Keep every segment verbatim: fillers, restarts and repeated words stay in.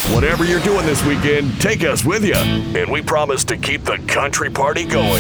Whatever you're doing this weekend, take us with you. And we promise to keep the country party going.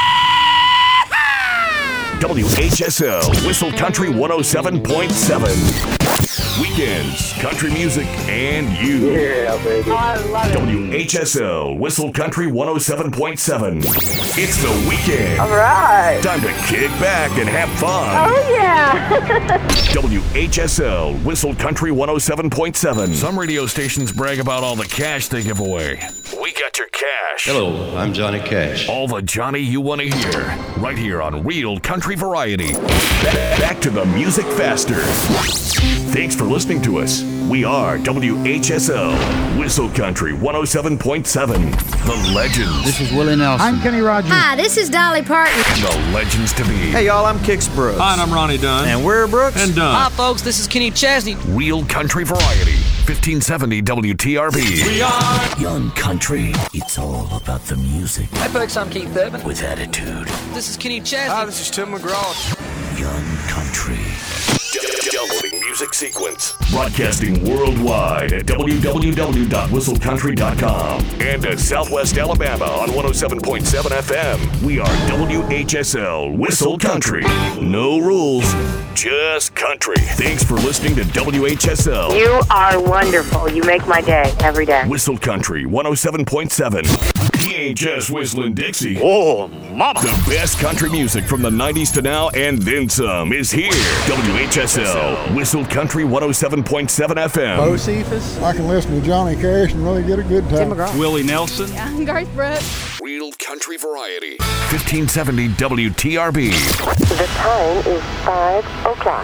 W H S L, Whistle Country one oh seven point seven. Weekends, country music, and you. Yeah, baby. Oh, I love it. W H S L, Whistle Country one oh seven point seven. It's the weekend. All right. Time to kick back and have fun. Oh, yeah. W H S L, Whistle Country one oh seven point seven. Some radio stations brag about all the cash they give away. We got your cash. Hello, I'm Johnny Cash. All the Johnny you want to hear, right here on Real Country Variety. Back, back to the music faster. Thanks for listening to us. We are W H S L, Whistle Country one oh seven point seven. The Legends. This is Willie Nelson. I'm Kenny Rogers. Hi, this is Dolly Parton. The Legends to be. Hey, y'all, I'm Kix Brooks. Hi, and I'm Ronnie Dunn. And we're Brooks. And Dunn. Hi, folks, this is Kenny Chesney. Real Country Variety, fifteen seventy W T R B. We are Young Country. It's all about the music. Hi, folks, I'm Keith Urban. With attitude. This is Kenny Chesney. Hi, this is Tim McGraw. Young Country. Downloading music sequence. Broadcasting worldwide at w w w dot whistle country dot com and at Southwest Alabama on one oh seven point seven F M. We are W H S L Whistle Country. No rules, just country. Thanks for listening to W H S L. You are wonderful. You make my day every day. Whistle Country one oh seven point seven. He ain't just whistling Dixie. Oh, mama. The best country music from the nineties to now and then some is here. W H S L, Whistle Country one oh seven point seven F M. Bo Cephas. I can listen to Johnny Cash and really get a good time. Tim McGraw. Willie Nelson. I'm Garth Brooks. Real Country Variety, fifteen seventy W T R B. The time is five o'clock.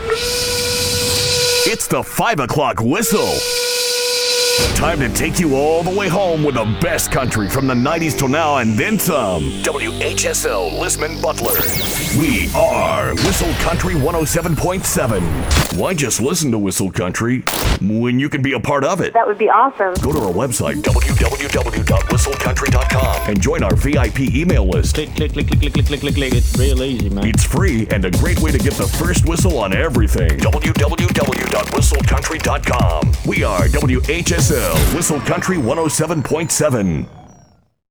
It's the five o'clock whistle. Time to take you all the way home with the best country from the nineties till now and then some. W H S L Lisman Butler. We are Whistle Country one oh seven point seven. Why just listen to Whistle Country when you can be a part of it? That would be awesome. Go to our website, w w w dot whistle country dot com, and join our V I P email list. Click, click, click, click, click, click, click, click, click. It's real easy, man. It's free and a great way to get the first whistle on everything. w w w dot whistle country dot com. We are W H S L, Whistle Country one oh seven point seven.